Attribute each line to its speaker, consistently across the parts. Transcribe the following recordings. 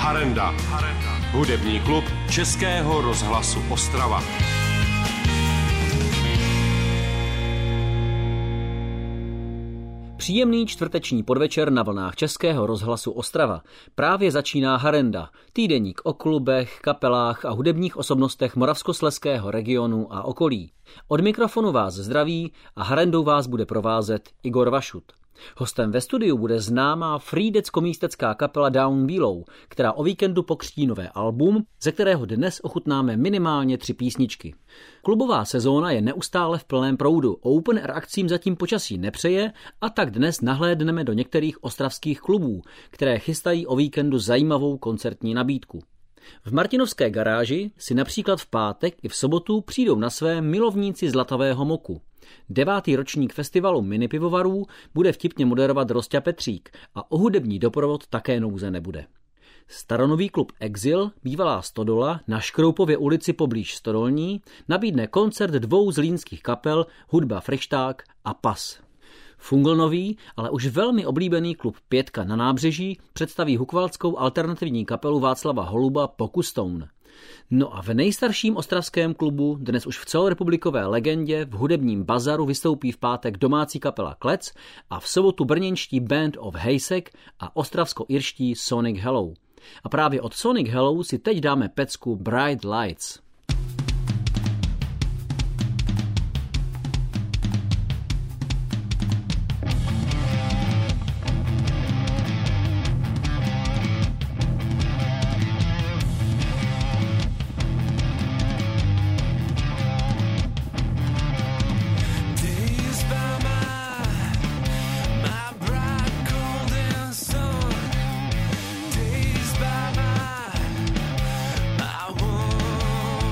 Speaker 1: Harenda. Hudební klub Českého rozhlasu Ostrava.
Speaker 2: Příjemný čtvrteční podvečer na vlnách Českého rozhlasu Ostrava. Právě začíná Harenda, týdeník o klubech, kapelách a hudebních osobnostech Moravskoslezského regionu a okolí. Od mikrofonu vás zdraví a Harendou vás bude provázet Igor Vašut. Hostem ve studiu bude známá frýdecko-místecká kapela Down Below, která o víkendu pokřtí nové album, ze kterého dnes ochutnáme minimálně 3 písničky. Klubová sezóna je neustále v plném proudu, open air akcím zatím počasí nepřeje a tak dnes nahlédneme do některých ostravských klubů, které chystají o víkendu zajímavou koncertní nabídku. V Martinovské garáži si například v pátek i v sobotu přijdou na své milovníci Zlatavého moku. 9. ročník festivalu minipivovarů bude vtipně moderovat Rosťa Petřík a o hudební doprovod také nouze nebude. Staronový klub Exil, bývalá Stodola, na Škroupově ulici poblíž Stodolní, nabídne koncert 2 zlínských kapel Hudba Fryšták a Pas. Funglnový, ale už velmi oblíbený klub Pětka na Nábřeží představí hukvalskou alternativní kapelu Václava Holuba Pokustone. No a v nejstarším ostravském klubu, dnes už v celorepublikové legendě, v hudebním bazaru vystoupí v pátek domácí kapela Klec a v sobotu brněnští Band of Hejsek a ostravsko-irští Sonic Hello. A právě od Sonic Hello si teď dáme pecku Bright Lights.
Speaker 3: Days by my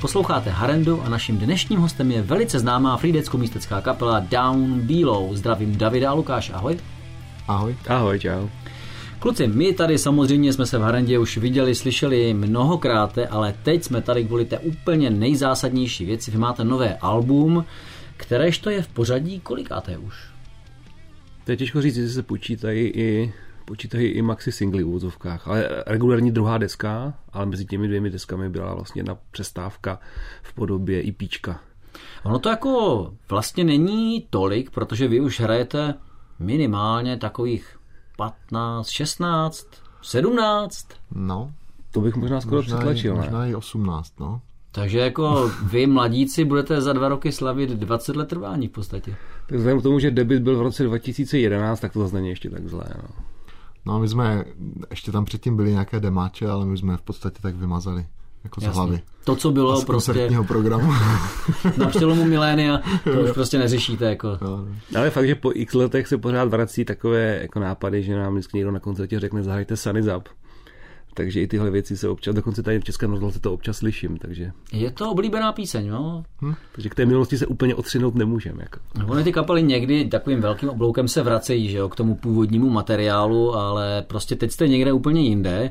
Speaker 2: Posloucháte Harendu a naším dnešním hostem je velice známá frýdecko-místecká kapela Down Below. Zdravím Davida a Lukáš, ahoj.
Speaker 3: Ahoj.
Speaker 4: Ahoj, čau.
Speaker 2: Kluci, my tady samozřejmě jsme se v Harendě už viděli, slyšeli mnohokrát, ale teď jsme tady kvůli té úplně nejzásadnější věci. Vy máte nové album, kteréž to je v pořadí kolikáté už?
Speaker 4: To je těžko říct, jestli se počítají i maxi singly v úvozovkách, ale regulární druhá deska, ale mezi těmi dvěmi deskami byla vlastně jedna přestávka v podobě EPčka.
Speaker 2: Ono to jako vlastně není tolik, protože vy už hrajete minimálně takových 15, 16, 17.
Speaker 3: No.
Speaker 4: To bych možná skoro přetlačil.
Speaker 3: Možná i 18, no.
Speaker 2: Takže jako vy mladíci budete za 2 roky slavit 20 let trvání v podstatě.
Speaker 4: Tak vzhledem k tomu, že debut byl v roce 2011, tak to zase není ještě tak zlé.
Speaker 3: No my jsme, ještě tam předtím byly nějaké demáče, ale my jsme v podstatě tak vymazali. Jako z hlavy.
Speaker 2: To, co bylo prostě
Speaker 3: programu.
Speaker 2: Na přelomu milénia, to už prostě neřešíte. Jako.
Speaker 4: Ale fakt, že po x letech se pořád vrací takové jako nápady, že nám vždycky někdo na koncertě řekne zahrajte Sun Is Up. Takže i tyhle věci se občas, dokonce tady v Českém rozhlase to občas slyším. Takže.
Speaker 2: Je to oblíbená píseň, no.
Speaker 4: Takže k té minulosti se úplně odstřinout nemůžeme. Jako.
Speaker 2: Ony ty kapely někdy takovým velkým obloukem se vracejí, že jo, k tomu původnímu materiálu, ale prostě teď jste někde úplně jinde.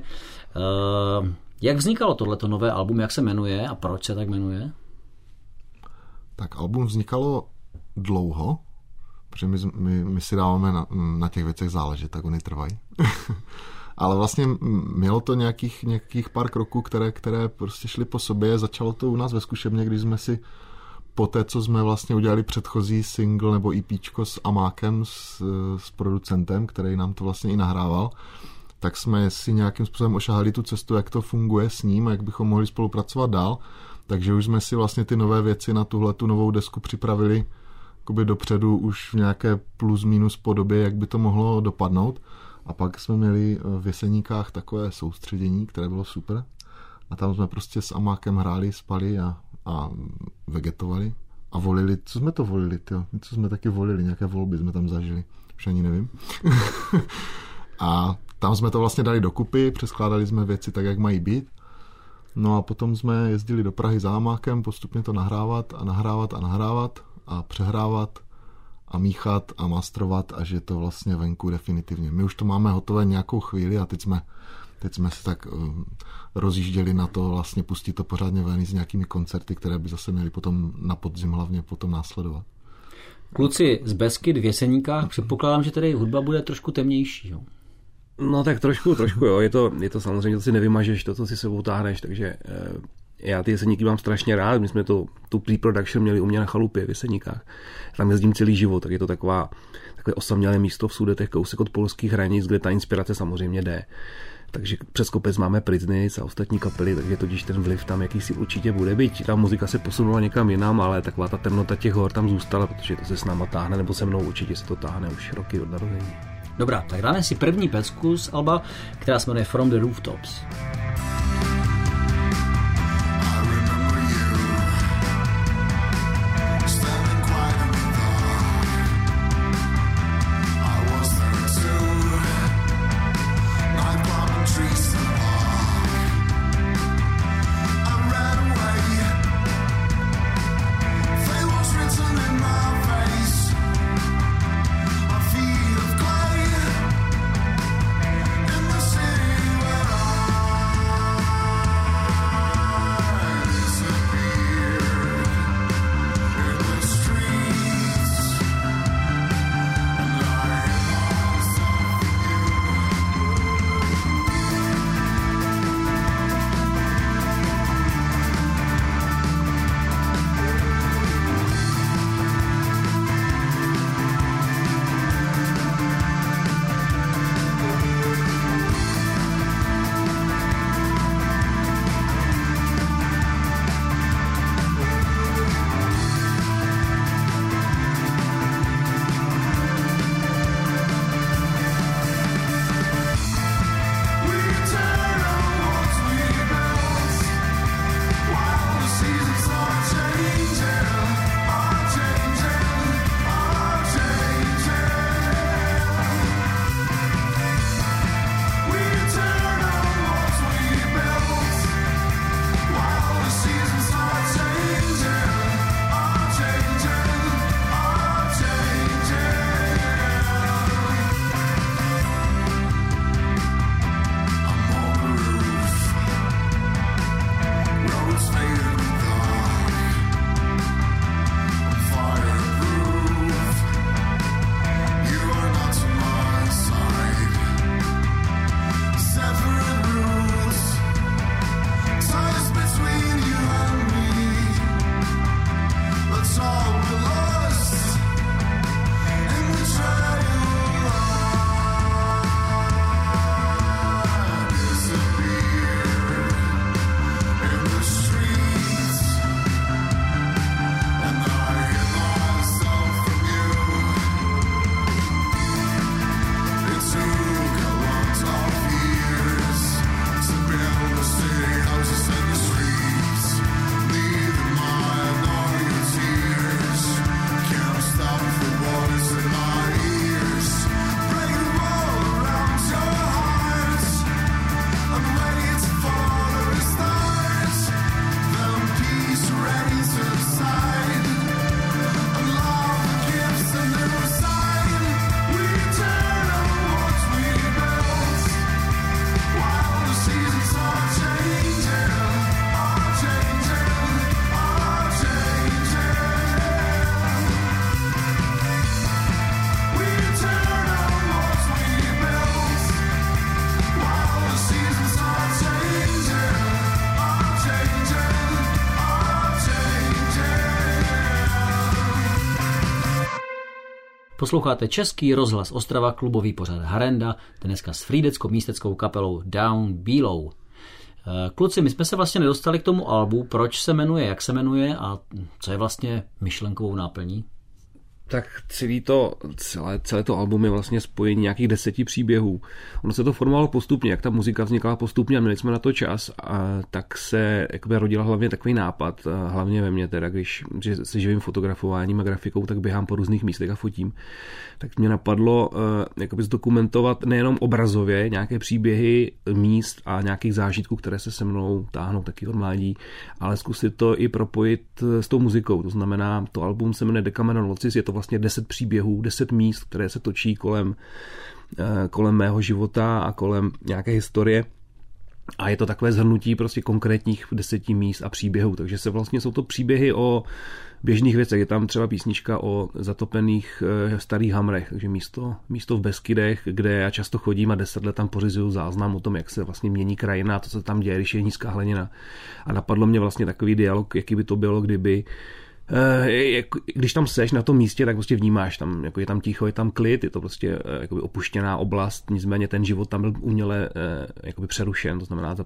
Speaker 2: Jak vznikalo tohleto nové album, jak se jmenuje a proč se tak jmenuje?
Speaker 3: Tak album vznikalo dlouho, protože my si dáváme na těch věcech záležet, tak oni trvají. Ale vlastně mělo to nějakých pár kroků, které prostě šly po sobě. Začalo to u nás ve zkušebně, když jsme si po té, co jsme vlastně udělali předchozí single nebo EPčko s Amákem, s producentem, který nám to vlastně i nahrával, tak jsme si nějakým způsobem ošahali tu cestu, jak to funguje s ním a jak bychom mohli spolupracovat dál. Takže už jsme si vlastně ty nové věci na tuhletu novou desku připravili jakoby dopředu už v nějaké plus minus podobě, jak by to mohlo dopadnout. A pak jsme měli v Jeseníkách takové soustředění, které bylo super. A tam jsme prostě s Amákem hráli, spali a vegetovali. A volili, co jsme to volili, tyjo? Co jsme taky volili, nějaké volby jsme tam zažili. Už ani nevím. A tam jsme to vlastně dali dokupy, přeskládali jsme věci tak, jak mají být. No a potom jsme jezdili do Prahy za Amákem, postupně to nahrávat a přehrávat a míchat a mastrovat, až je to vlastně venku definitivně. My už to máme hotové nějakou chvíli a teď jsme se tak rozjížděli na to vlastně pustit to pořádně ven s nějakými koncerty, které by zase měly potom na podzim hlavně potom následovat.
Speaker 2: Kluci z Beskyd v Jeseníkách, předpokládám, že tady hudba bude trošku temnější, jo?
Speaker 4: No tak trošku, jo. Je to samozřejmě, to si nevymažeš, to, co si sebou táhneš, takže já ty Jeseníky mám strašně rád. My jsme tu pre-production měli u mě na chalupě v Jeseníkách. Tam jezdím celý život, tak je to takové osamělé místo v Sudetech, kousek od polských hranic, kde ta inspirace samozřejmě jde. Takže přes kopec máme Pritznic a ostatní kapely, takže totiž ten vliv tam jakýsi určitě bude. Byť ta muzika se posunula někam jinam, ale taková ta temnota těch hor tam zůstala, protože to se s náma táhne, nebo se mnou určitě se to táhne už roky od narození.
Speaker 2: Dobrá, tak dáme si první pecku z alba, která se jmenuje From the Rooftops. Posloucháte Český rozhlas Ostrava, klubový pořad Harenda, dneska s frýdecko-místeckou kapelou Down Below. Kluci, my jsme se vlastně nedostali k tomu albu, proč se jmenuje, jak se jmenuje a co je vlastně myšlenkovou náplní?
Speaker 4: Tak celé to album je vlastně spojení nějakých 10 příběhů. Ono se to formovalo postupně, jak ta muzika vznikala postupně a měli jsme na to čas, a tak se jakoby rodila hlavně takový nápad, hlavně ve mně teda, když se živím fotografováním a grafikou, tak běhám po různých místech a fotím. Tak mě napadlo jakoby zdokumentovat nejenom obrazově nějaké příběhy míst a nějakých zážitků, které se se mnou táhnou taky od mládí, ale zkusit to i propojit s tou muzikou. To znamená, to album se jmenuje Decameron Locis, je to vlastně 10 příběhů, 10 míst, které se točí kolem mého života a kolem nějaké historie. A je to takové shrnutí prostě konkrétních 10 míst a příběhů, takže jsou to příběhy o běžných věcech. Je tam třeba písnička o zatopených starých hamrech, takže místo v Beskydech, kde já často chodím a 10 let tam pořizuju záznam o tom, jak se vlastně mění krajina a to, co tam děje, když je nízká hladina. A napadlo mě vlastně takový dialog, jaký by to bylo, kdyby když tam seš na tom místě, tak prostě vnímáš, tam, jako je tam ticho, je tam klid, je to prostě jakoby opuštěná oblast, nicméně ten život tam byl uměle jakoby přerušen, to znamená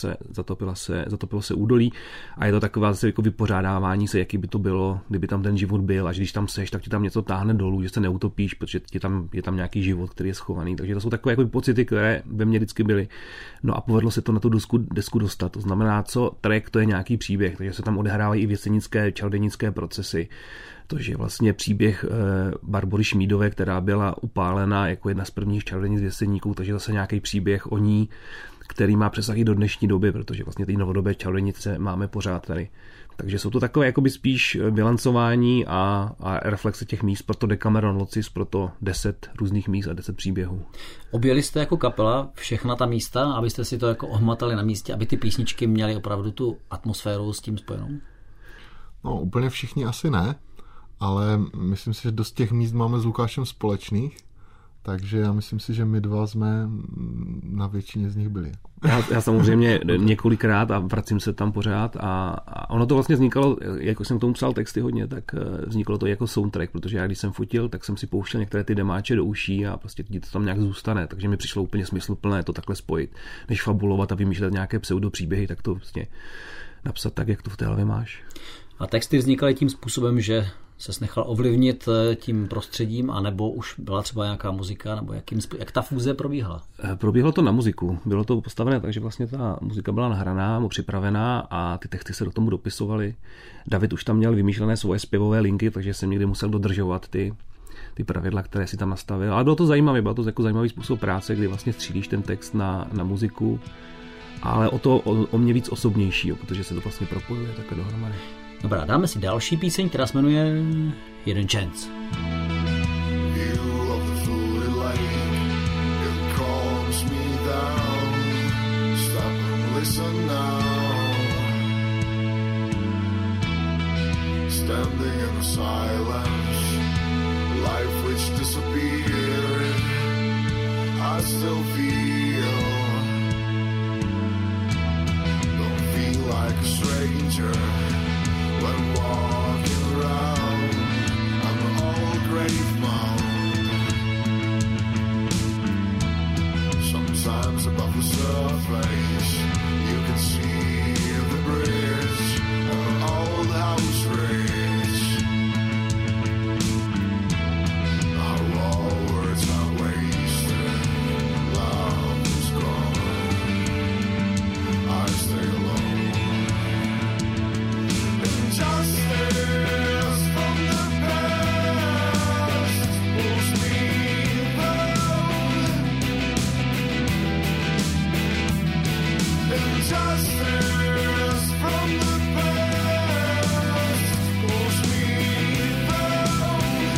Speaker 4: zatopilo se údolí a je to taková zase jako vypořádávání se, jaký by to bylo, kdyby tam ten život byl, a když tam seš, tak ti tam něco táhne dolů, že se neutopíš, protože je tam nějaký život, který je schovaný, takže to jsou takové jakoby pocity, které ve mně vždycky byly. No a povedlo se to na tu desku dostat, to znamená, co track, to je nějaký příběh, takže se tam odehrávají i věsenické, čarodějnické procesy. To je vlastně příběh Barbory Šmídové, která byla upálena jako jedna z prvních čarodějnic věseníků, takže zase nějaký příběh o ní, který má přesah i do dnešní doby, protože vlastně ty novodobé čarodějnice máme pořád tady. Takže jsou to takové jakoby spíš bilancování a reflexe těch míst, proto Decameron Locis, proto 10 různých míst a 10 příběhů.
Speaker 2: Objeli jste jako kapela všechna ta místa, abyste si to jako ohmatali na místě, aby ty písničky měly opravdu tu atmosféru s tím spojenou?
Speaker 3: No, úplně všichni asi ne, ale myslím si, že dost těch míst máme s Lukášem společných, takže já myslím si, že my dva jsme na většině z nich byli.
Speaker 4: Já samozřejmě několikrát a vracím se tam pořád a ono to vlastně vznikalo, jako jsem k tomu psal texty hodně, tak vzniklo to jako soundtrack, protože já když jsem fotil, tak jsem si pouštěl některé ty demáče do uší a prostě to tam nějak zůstane, takže mi přišlo úplně smysluplné to takhle spojit, než fabulovat a vymýšlet nějaké pseudopříběhy, tak to vlastně napsat tak, jak to v té hlavě máš.
Speaker 2: A texty vznikaly tím způsobem, že ses nechal ovlivnit tím prostředím, anebo už byla třeba nějaká muzika, nebo jak ta fúze probíhala?
Speaker 4: Probíhalo to na muziku. Bylo to postavené tak, že vlastně ta muzika byla nahraná, připravená a ty texty se do tomu dopisovaly. David už tam měl vymýšlené svoje zpěvové linky, takže jsem někdy musel dodržovat ty pravidla, které si tam nastavil. Ale bylo to zajímavé, byl to jako zajímavý způsob práce, kdy vlastně střílíš ten text na muziku, ale o mě víc osobnější, protože se to vlastně propojuje takhle dohromady.
Speaker 2: Dobrá, dáme si další píseň, která se jmenuje Hidden Chance.
Speaker 5: Standing in the silence, life which disappeared, I still feel, don't feel like a stranger when walking around an old grave mound. Sometimes above the surface you can see the bridge of an old house ridge. All words are wasted, love is gone, I stay alone. Justice from the past pulls me down. Injustice from the past pulls me down.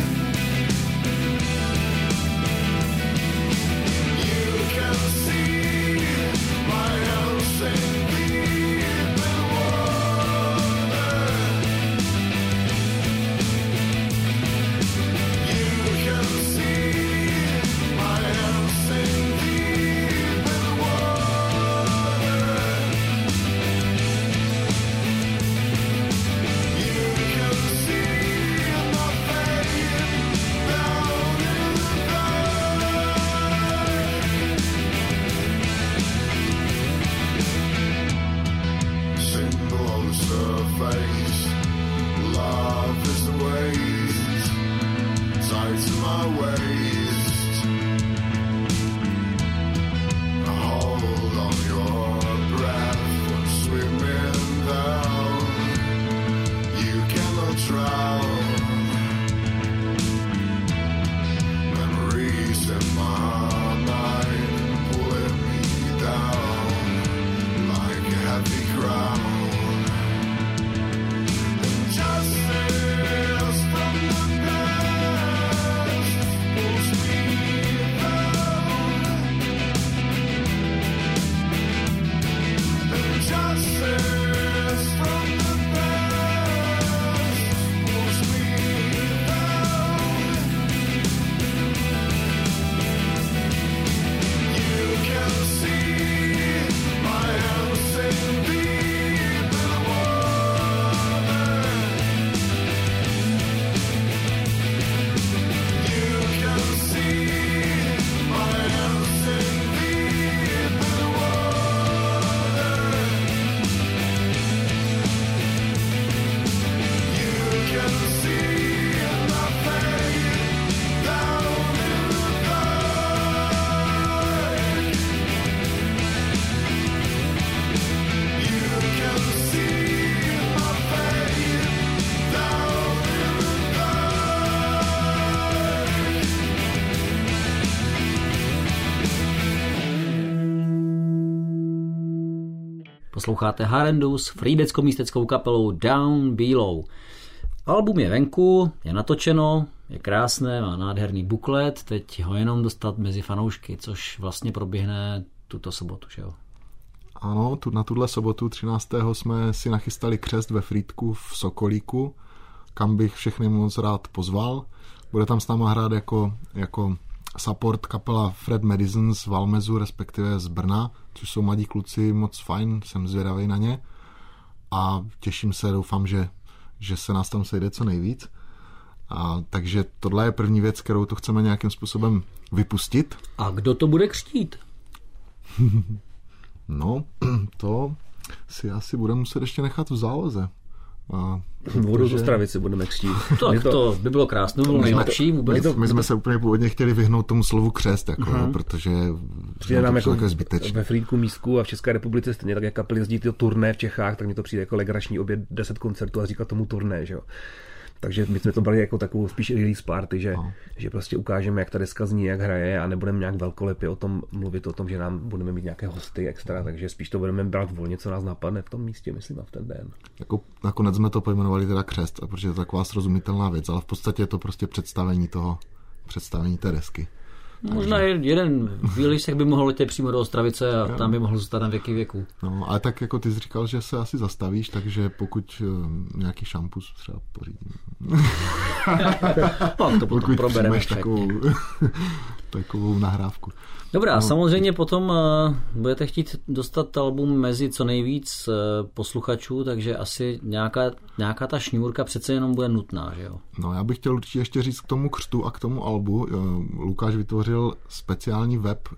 Speaker 5: You can see my house in deep in water. You can see my house in deep in water.
Speaker 2: Posloucháte Harendu s frýdecko-místeckou kapelou Down Below. Album je venku, je natočeno, je krásné, má nádherný buklet, teď ho jenom dostat mezi fanoušky, což vlastně proběhne tuto sobotu, že jo?
Speaker 3: Ano, na tuhle sobotu 13. jsme si nachystali křest ve Frýdku v Sokolíku, kam bych všechny moc rád pozval. Bude tam s náma hrát jako support kapela Fred Madison z Valmezu, respektive z Brna, což jsou mladí kluci, moc fajn, jsem zvědavý na ně a těším se, doufám, že se nás tam sejde co nejvíc. Takže tohle je první věc, kterou to chceme nějakým způsobem vypustit.
Speaker 2: A kdo to bude křtít?
Speaker 3: No, to si asi budeme muset ještě nechat v záloze.
Speaker 4: Vodu z Ostravy si budeme křtít.
Speaker 2: Tak to by bylo krásné, bylo nejlepší vůbec.
Speaker 3: My jsme se úplně původně chtěli vyhnout tomu slovu křest, protože
Speaker 4: přijde nám jako
Speaker 3: zbytečné.
Speaker 4: Ve Frýdku místku a v České republice stejně tak, jak kapely jezdí ty turné v Čechách, tak mi to přijde jako legrační oběd 10 koncertů a říkat tomu turné, že jo. Takže my jsme to brali jako takovou spíš release party, že prostě ukážeme, jak ta deska zní, jak hraje a nebudeme nějak velkolepě mluvit o tom, že nám budeme mít nějaké hosty extra, takže spíš to budeme brát volně, co nás napadne v tom místě, myslím, a v ten den.
Speaker 3: Jako nakonec jsme to pojmenovali teda křest, protože je to taková srozumitelná věc, ale v podstatě je to prostě představení té desky.
Speaker 2: Možná jeden výlisek by mohl letět přímo do Ostravice a tam by mohl zůstat na věky věků.
Speaker 3: No, ale tak jako ty jsi říkal, že se asi zastavíš, takže pokud nějaký šampus třeba pořídím.
Speaker 2: No, to potom probereme
Speaker 3: takovou nahrávku.
Speaker 2: Dobrá, samozřejmě potom budete chtít dostat album mezi co nejvíc posluchačů, takže asi nějaká ta šňůrka přece jenom bude nutná, že jo?
Speaker 3: No, já bych chtěl určitě ještě říct k tomu křtu a k tomu albu. Lukáš vytvořil speciální web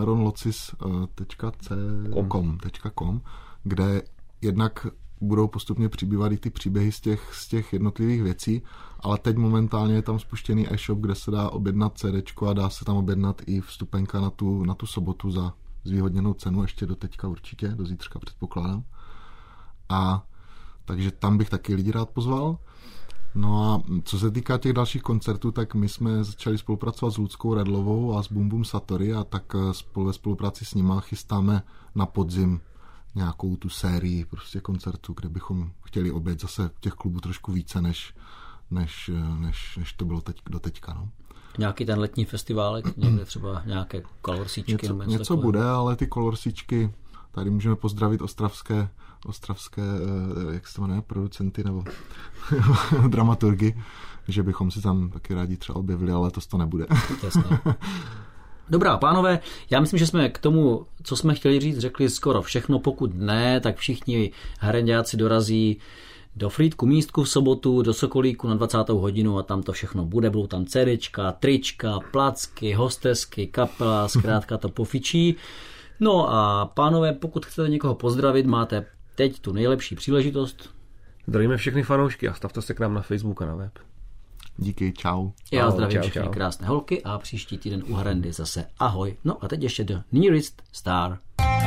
Speaker 3: decameronlocis.com, kde jednak budou postupně přibývat i ty příběhy z těch jednotlivých věcí, ale teď momentálně je tam spuštěný e-shop, kde se dá objednat CDčko a dá se tam objednat i vstupenka na tu sobotu za zvýhodněnou cenu, ještě do teďka určitě, do zítřka předpokládám. A takže tam bych taky lidi rád pozval. No a co se týká těch dalších koncertů, tak my jsme začali spolupracovat s Ludskou Redlovou a s Bum Bum Satori a tak ve spolupráci s nima chystáme na podzim nějakou tu sérii prostě koncertů, kde bychom chtěli objet zase těch klubů trošku více, než to bylo do teďka. No.
Speaker 2: Nějaký ten letní festiválek, někde třeba nějaké kolorsíčky?
Speaker 3: Něco bude, ale ty kolorsíčky, tady můžeme pozdravit ostravské jak se to jmenuje, producenty nebo dramaturgy, že bychom si tam taky rádi třeba objevili, ale to nebude.
Speaker 2: Jasně. Dobrá, pánové, já myslím, že jsme k tomu, co jsme chtěli říct, řekli skoro všechno. Pokud ne, tak všichni harenďáci dorazí do Frýdku místku v sobotu, do Sokolíku na 20. hodinu a tam to všechno bude. Budou tam CDčka, trička, placky, hostesky, kapela, zkrátka to pofičí. No a pánové, pokud chcete někoho pozdravit, máte teď tu nejlepší příležitost.
Speaker 4: Zdravíme všechny fanoušky a stavte se k nám na Facebook a na web.
Speaker 3: Díky, čau.
Speaker 2: Já zdravím všechny krásné holky a příští týden u Harendy zase ahoj. No a teď ještě The Nearest Star.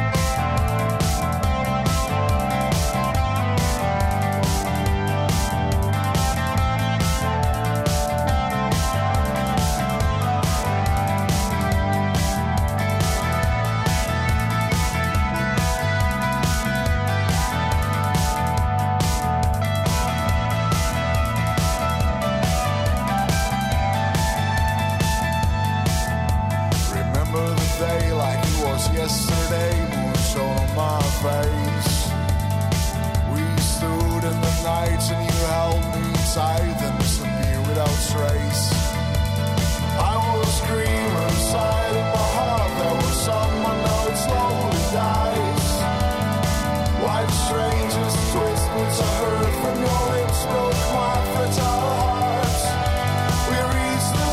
Speaker 5: Yesterday, moonshone on my face. We stood in the night and you held me tight, then disappeared without trace. I was screaming inside of my heart. There was someone now it slowly dies. Like strangers twist which I heard from your lips broke my fragile heart. We reached the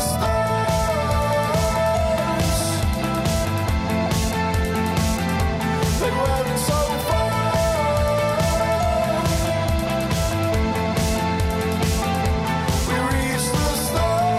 Speaker 5: stars. They weren't so far. We reached the stars.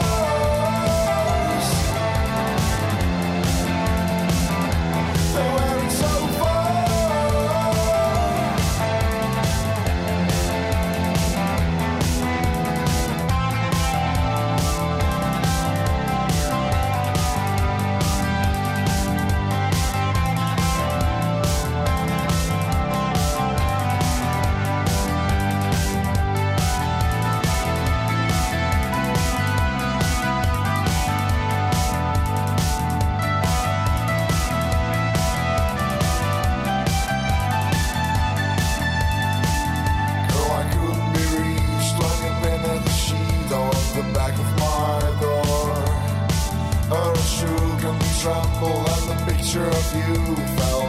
Speaker 5: fell